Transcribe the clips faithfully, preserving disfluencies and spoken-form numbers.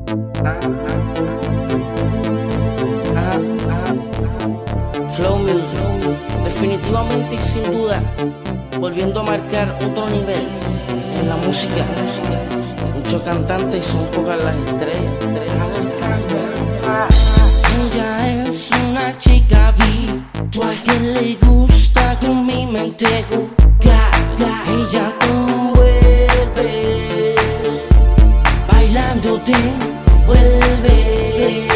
Ajá, ajá. Flow Music, definitivamente y sin duda, volviendo a marcar otro nivel en la música. Muchos cantantes y son pocas las estrellas. Ella es una chica virtual que le gusta con mi mente jugar. Ella conmueve, bailando te vuelve.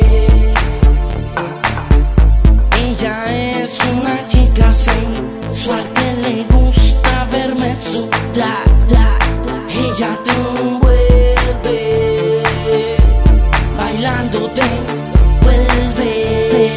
Ella es una chica sensual que le gusta verme sudar. Ella te envuelve, bailando te vuelve.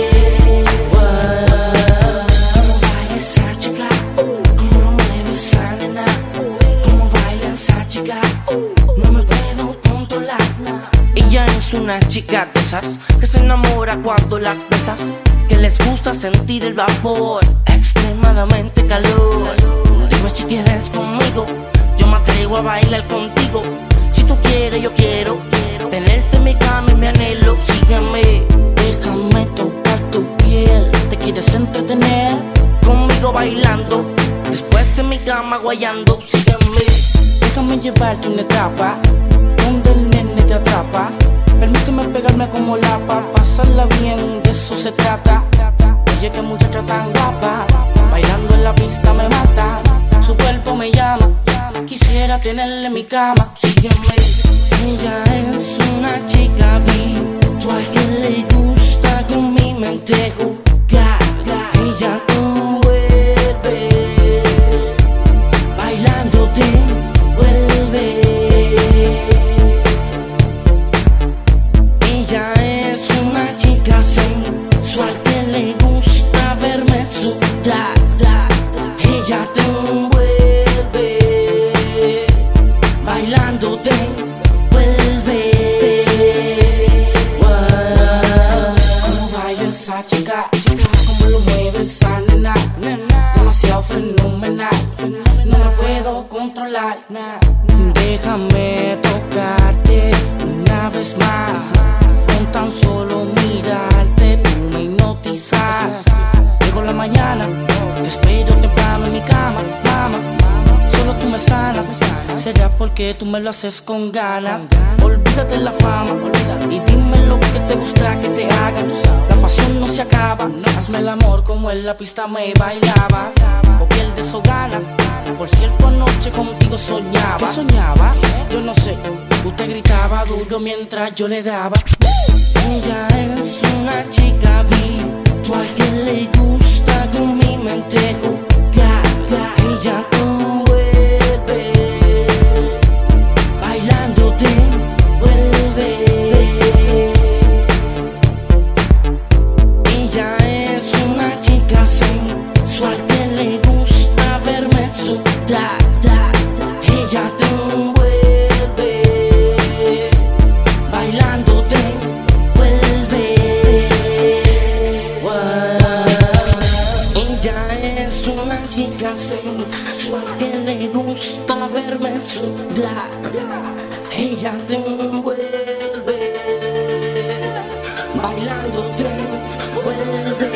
Cómo baila esa chica, cómo lo mueve esa nena, cómo baila esa chica, no me puedo controlar. Ella es una chica de esas que se enamora cuando las besas, que les gusta sentir el vapor, extremadamente calor. Dime si quieres conmigo, yo me atrevo a bailar contigo. Si tú quieres, yo quiero, quiero tenerte en mi cama y mi anhelo. Sígueme, déjame tocar tu piel. ¿Te quieres entretener conmigo bailando? Después en mi cama guayando. Sígueme, déjame llevarte una etapa donde el nene te atrapa. Permíteme pegarme como lapa, pasarla bien, de eso se trata. Oye, que muchacha tan guapa, bailando en la pista me mata. Su cuerpo me llama, quisiera tenerla en mi cama. Sígueme. Ella es una chica virtual que le gusta con mi mente jugar. Ella conmueve, bailando te vuelve. Ella es una chica sensual que le gusta verme sudar. Ella te envuelve, bailando te vuelve. Cómo baila esa chica, cómo lo mueve esa nena, demasiado fenomenal, no me puedo controlar. Déjame tocarte una vez más, con tan solo mirarte tú me hipnotizas. Llego la mañana, te espero temprano en mi cama, mama. Solo tú me sanas, será porque tú me lo haces con ganas. Olvídate la fama y dime lo que te gusta que te hagan. La pasión no se acaba, hazme el amor como en la pista me bailaba. O pierdes o ganas, por cierto anoche contigo soñaba. ¿Qué soñaba? Yo no sé, usted gritaba duro mientras yo le daba. Ella es una chica virtual que le gusta con mi mente jugar. Ella conmueve, bailando te vuelve. Ella es una chica sensual que le gusta verme sudar. Ella te envuelve, bailando te vuelve. Ella es una chica sensual que le gusta verme sudar. Ella te envuelve, bailando te vuelve.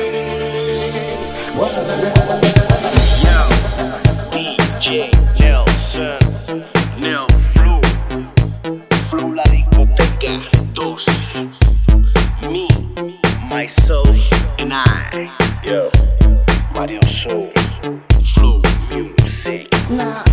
Yo, D J Nelson, Nel Flow, Flow la discoteca dos, me, myself and I. Yo, Mario Soul, Flow Music. Nah.